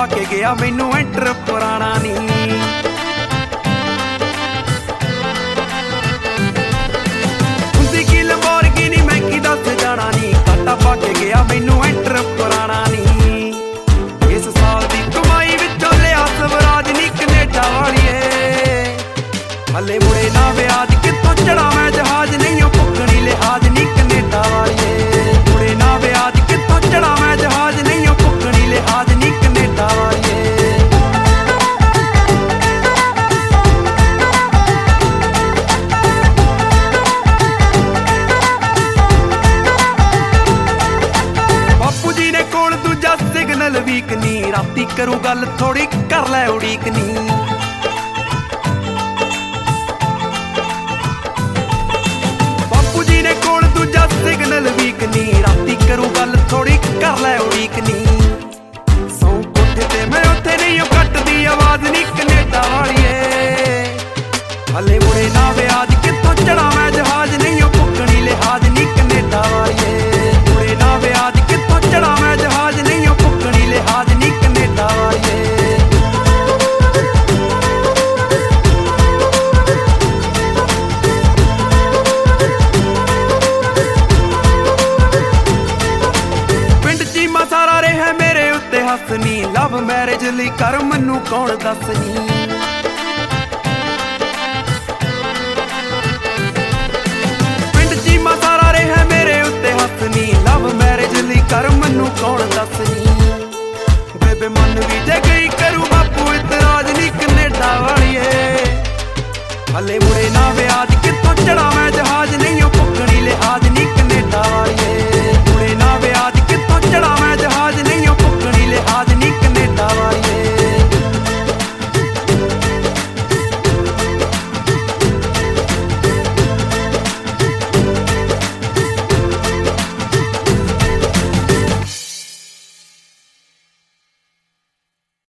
ਪਾ ਕੇ ਗਿਆ ਮੈਨੂੰ ਐਂਟਰ ਪੁਰਾਣਾ ਨੀ। ਹੁੰਦੀ ਕੀ ਲੈਂਬੋਰਗਿਨੀ ਮੈਂ ਕੀ ਦੱਸ ਜਾਣਾ ਨੀ, ਕਾਟਾ ਪਾ ਕੇ ਗਿਆ ਮੈਨੂੰ ਐਂਟਰ ਪੁਰਾਣਾ ਨੀ। ਇਸ ਸਾਲ ਦੀ ਕਮਾਈ ਵਿੱਚੋਂ ਲਿਆ ਸਵਰਾਜ ਨੀ ਕਨੇਡਾ ਵਾਲੀਏ, ਹਲੇ ਮੁੜੇ ਨਾ ਵਿਆਜ ਕਿੱਥੋਂ ਚੜਾ ਮੈਂ ਜਹਾਜ਼, ਨਹੀਂ ਉਹ ਪੁੱਗਣੀ ਲਿਹਾਜ਼ ਨੀ ਕਨੇਡਾ ਵਾਲੀਏ। ਮੁੜੇ ਨਾ ਵਿਆਜ ਕਿੱਥੋਂ ਚੜਾ ਮੈਂ ਜਹਾਜ਼, ਨਹੀਂ ਉਹ ਪੁੱਗਣੀ ਲਿਹਾਜ਼ ਨੀ ਕਨੇਡਾ ਵਾਲੀਏ। ਬਾਪੂ ਜੀ ਨੇ ਕੋਲ ਦੂਜਾ ਸਿਗਨਲ ਵੀਕ ਨੀ, ਰਾਤੀ ਕਰੂ ਗੱਲ ਥੋੜੀ ਕਰ ਲੈ ਉਡੀਕ ਨੀ। ਸਿਗਨਲ ਵੀਕ ਨੀ, ਰਾਤੀ ਕਰੂ ਗੱਲ ਥੋੜੀ ਕਰ ਲੈ ਉਡੀਕ ਨੀ। ਸੌ ਕੋਠੇ ਤੇ ਮੈਂ ਉੱਥੇ ਨਹੀਂ ਉਹ ਕੱਟਦੀ ਆਵਾਜ਼ ਨੀ ਕਨੇਡਾ ਵਾਲੀਏ, ਹਲੇ ਮੁੜੇ ਨਾ ਵਿਆਜ ਕਿੱਥੋਂ ਚੜਾ ਮੈਂ ਜਹਾਜ਼, ਨਹੀਂ ਉਹ ਪੁੱਗਣੀ ਲਿਹਾਜ਼ ਨੀ ਕਨੇਡਾ ਵਾਲੀਏ। ਮੁੜੇ ਨਾ ਵਿਆਜ ਕਿੱਥੋਂ ਚੜਾ ਮੈਂ ਜਹਾਜ਼, ਨਹੀਂ ਉਹ ਪੁੱਗਣੀ ਲਿਹਾਜ਼ ਨੀ ਕਨੇਡਾ ਵਾਲੀਏ। ਸਾਰਾ ਰਿਹਾ ਮੇਰੇ ਉੱਤੇ ਹੱਸਨੀ, ਲਵ ਮੈਰਿਜ ਲਈ ਕਰ ਮੈਨੂੰ ਕੌਣ ਦੱਸਨੀ। ਪਿੰਡ ਚੀਮਾ ਸਾਰਾ ਰਿਹਾ ਮੇਰੇ ਉੱਤੇ ਹੱਸਨੀ, ਲਵ ਮੈਰਿਜ ਲਈ ਕਰ ਮੈਨੂੰ ਕੌਣ ਦੱਸਨੀ। ਬੇਬੇ ਮਨ ਵੀ ਜੇ ਗਈ ਕਰੂ ਬਾਪੂ ਇਤਰਾਜ਼ ਨੀ ਕਨੇਡਾ ਵਾਲੀਏ, ਹਲੇ ਮੁੜੇ ਨਾ ਵਿਆਜ ਕਿੱਥੋਂ ਚੜਾ ਮੈਂ ਜਹਾਜ਼, ਨਹੀਂ ਉਹ ਪੁੱਗਣੀ ਲਿਹਾਜ਼ ਨੀ ਕਨੇਡਾ ਵਾਲੀਏ।